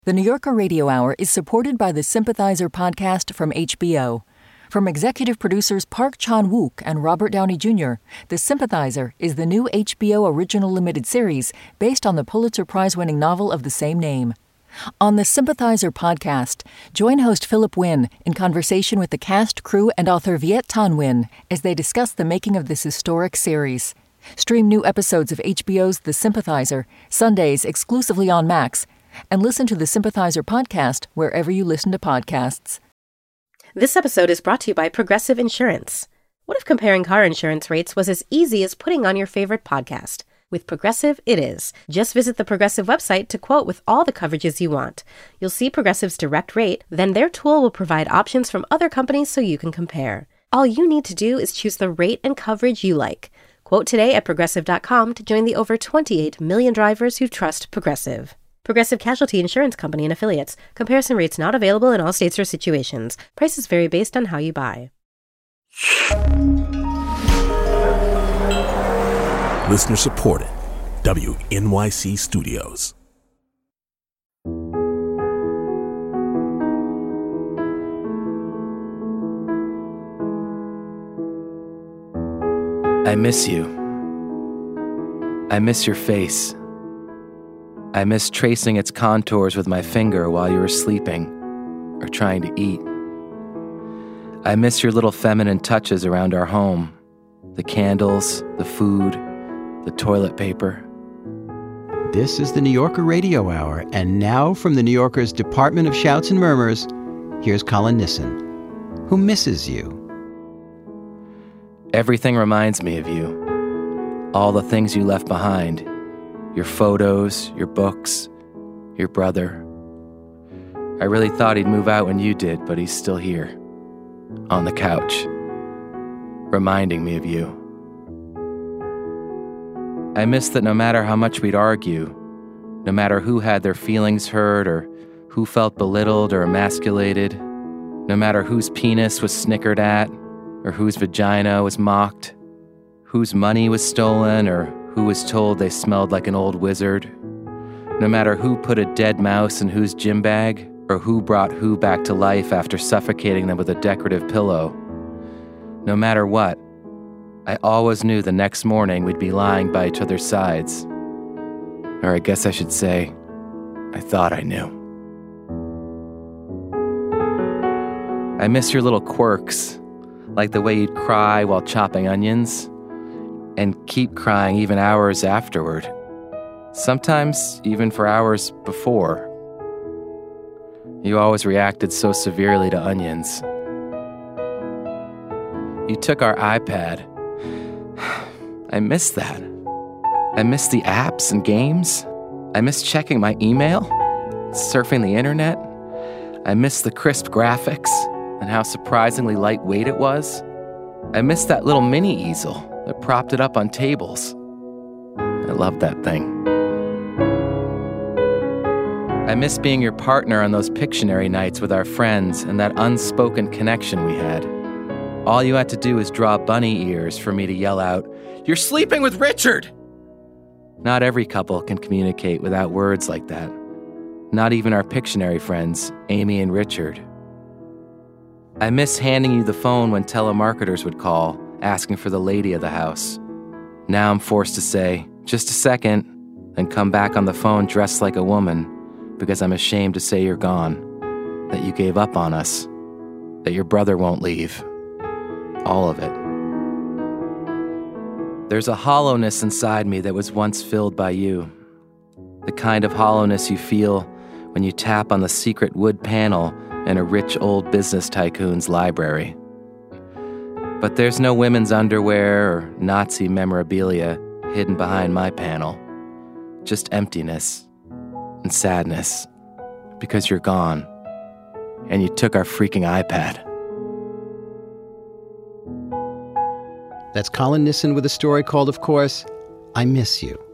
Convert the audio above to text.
The New Yorker Radio Hour is supported by the Sympathizer podcast from HBO. From executive producers Park Chan-wook and Robert Downey Jr., The Sympathizer is the new HBO original limited series based on the Pulitzer Prize-winning novel of the same name. On the Sympathizer podcast, join host Philip Wynn in conversation with the cast, crew, and author Viet Thanh Nguyen as they discuss the making of this historic series. Stream new episodes of HBO's The Sympathizer, Sundays exclusively on Max, and listen to the Sympathizer podcast wherever you listen to podcasts. This episode is brought to you by Progressive Insurance. What if comparing car insurance rates was as easy as putting on your favorite podcast? With Progressive, it is. Just visit the Progressive website to quote with all the coverages you want. You'll see Progressive's direct rate, then their tool will provide options from other companies so you can compare. All you need to do is choose the rate and coverage you like. Quote today at Progressive.com to join the over 28 million drivers who trust Progressive. Progressive Casualty Insurance Company and Affiliates. Comparison rates not available in all states or situations. Prices vary based on how you buy. Listener supported. WNYC Studios. I miss you. I miss your face. I miss tracing its contours with my finger while you were sleeping or trying to eat. I miss your little feminine touches around our home. The candles, the food, the toilet paper. This is the New Yorker Radio Hour, and now from the New Yorker's Department of Shouts and Murmurs, here's Colin Nissen, who misses you. Everything reminds me of you. All the things you left behind. Your photos, your books, your brother. I really thought he'd move out when you did, but he's still here. On the couch. Reminding me of you. I miss that no matter how much we'd argue, no matter who had their feelings hurt or who felt belittled or emasculated, no matter whose penis was snickered at or whose vagina was mocked, whose money was stolen or who was told they smelled like an old wizard, no matter who put a dead mouse in whose gym bag or who brought who back to life after suffocating them with a decorative pillow, no matter what, I always knew the next morning we'd be lying by each other's sides. Or I guess I should say, I thought I knew. I miss your little quirks, like the way you'd cry while chopping onions, and keep crying even hours afterward. Sometimes even for hours before. You always reacted so severely to onions. You took our iPad. I miss that. I miss the apps and games. I miss checking my email, surfing the internet. I miss the crisp graphics and how surprisingly lightweight it was. I miss that little mini easel that propped it up on tables. I loved that thing. I miss being your partner on those Pictionary nights with our friends and that unspoken connection we had. All you had to do was draw bunny ears for me to yell out, "You're sleeping with Richard!" Not every couple can communicate without words like that. Not even our Pictionary friends, Amy and Richard. I miss handing you the phone when telemarketers would call, asking for the lady of the house. Now I'm forced to say, "Just a second," and come back on the phone dressed like a woman because I'm ashamed to say you're gone, that you gave up on us, that your brother won't leave. All of it. There's a hollowness inside me that was once filled by you. The kind of hollowness you feel when you tap on the secret wood panel in a rich old business tycoon's library. But there's no women's underwear or Nazi memorabilia hidden behind my panel. Just emptiness and sadness because you're gone and you took our freaking iPad. That's Colin Nissen with a story called, of course, I Miss You.